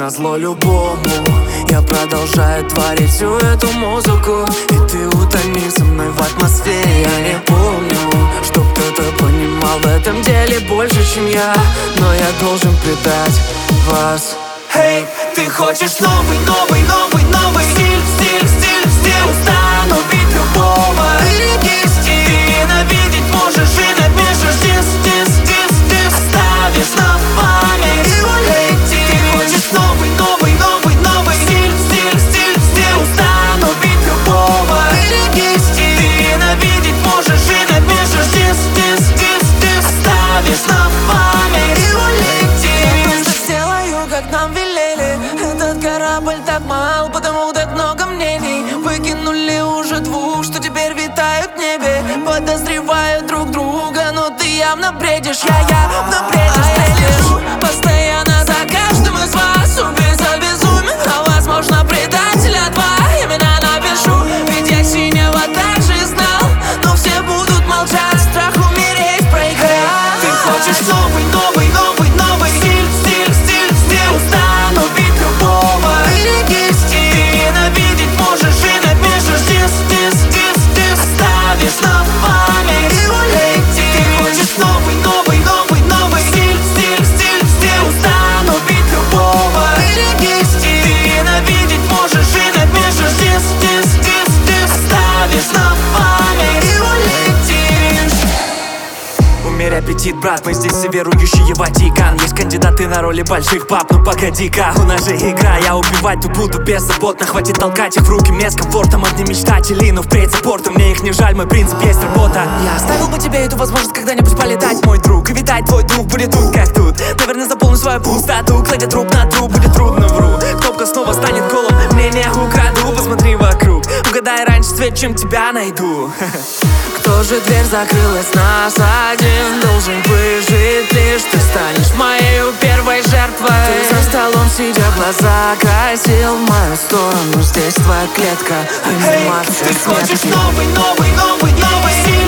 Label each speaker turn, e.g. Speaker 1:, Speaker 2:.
Speaker 1: назло любому я продолжаю творить всю эту музыку. И ты утони со мной в атмосфере. Я не помню, чтоб кто-то понимал в этом деле больше, чем я, но я должен предать вас.
Speaker 2: Эй, ты хочешь новый, новый, новый, новый стиль, стиль, стиль, стиль. Устану бить любого. Береги стиль. Ты ненавидеть можешь и напишешь дис, дис, дис, дис. Оставишь на память и улети. Ты хочешь новый, новый, новый, новый стиль, стиль, стиль, стиль. Устану бить любого. Береги стиль. Ты ненавидеть можешь и напишешь дис, дис, дис, дис. Оставишь на память и улети.
Speaker 1: Я просто сделаю, как нам велели. Этот корабль так мал, потому так много мнений. Выкинули уже двух, что теперь витают в небе. Подозревают друг друга, но ты явно бредишь. Я явно бредишь, бредишь. Постоянно за каждым из вас убийца безумен. А возможно предателя два, имена напишу. Ведь я синего так же знал, но все будут молчать. Страх умереть, проиграть.
Speaker 2: Ты хочешь новый, новый, новый, новый стиль, стиль, стиль, стиль. Устану бить любого. Береги стиль. Ты ненавидеть можешь и напишешь дис, дис, дис, дис. Оставишь на память и улети. Ты хочешь новый, новый, новый, новый стиль, стиль, стиль, стиль. Устану бить любого. Береги стиль. Ты ненавидеть можешь и напишешь дис, дис, дис, дис. Оставишь на память и улетишь.
Speaker 1: Умерь аппетит, брат, мы здесь все верующие Ватикан. Есть кандидаты на роли больших пап, ну погоди-ка, у нас же игра. Я убивать тут буду беззаботно, хватит толкать их в руки. Мне с комфортом одни мечтатели, но впредь запорты. Мне их не жаль, мой принцип есть работа. Я оставил бы тебе эту возможность когда-нибудь полетать, мой друг. И витать твой дух будет тут, как тут. Наверное, заполню свою пустоту, кладя труп на труп, будет трудно, вру. Кнопка снова станет колом, мнение украду. Посмотри вокруг, угадай раньше цвет, чем тебя найду. Кто же дверь закрыл из нас один? Должен выжить лишь ты станешь моей первой жертвой. Ты за столом сидя глаза косил в мою сторону. Здесь твоя клетка,
Speaker 2: Эй, ты хочешь новый, новый, новый, новый стиль.